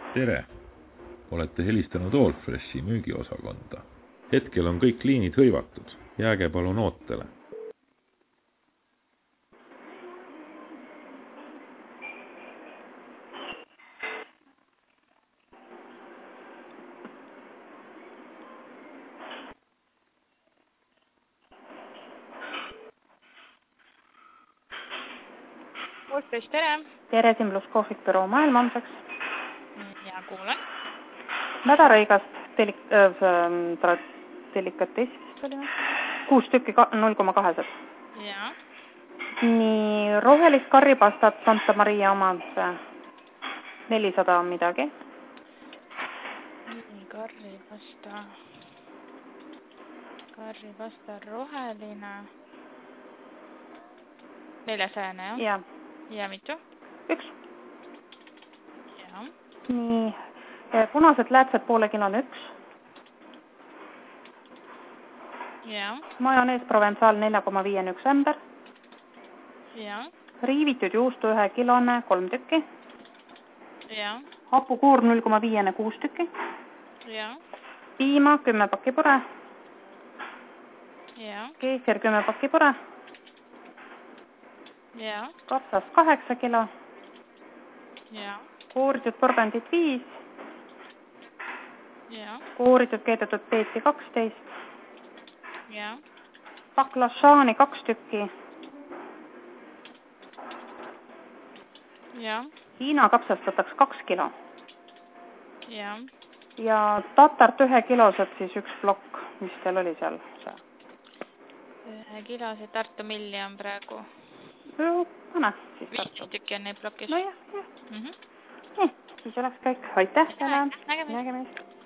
Tere! Olete helistanud Allfreshi müügiosakonda. Hetkel on kõik liinid hõivatud. Jääge palun ootele. Allfresh, tere! Tere, siin pluss kohvik büroo maailmamseks. Ja kuulen. Nädarõigast delikatessist oli 6 tükki 0,2. Ja. Nii rohelist karripastat Santa Maria omad 400 midagi. Nii, karripasta roheline. 400, jah? Ja. Ja mitu? 1. Ja. Nii, punased läätsed poole kilone 1. Ja. Majonees Provençal 4,5 1 ämber. Ja. Riivitud juustu 1 kilone 3 tükki. Ja. Hapukuur 0,5 6 tükki. Ja. Piima 10 pakki pure. Ja. Keefir 10 pakki pure. Ja. Kapsas 8 kilo. Ja. Kooritud porgandid 5. Ja. Kooritud keedetud peetsi 12. Ja. Baklašaani 2 tükki. Ja. Hiina kapsastataks 2 kilo. Ja. Ja tatart 1 kilosed siis 1 plokk, mis teil oli seal? 1 kilose Tartu milli on praegu. Pane siis 15 tükki on neid plokis. No jah. Mhm. Nii, siis oleks kõik. Aitäh teile. Nägemist. Nägemist.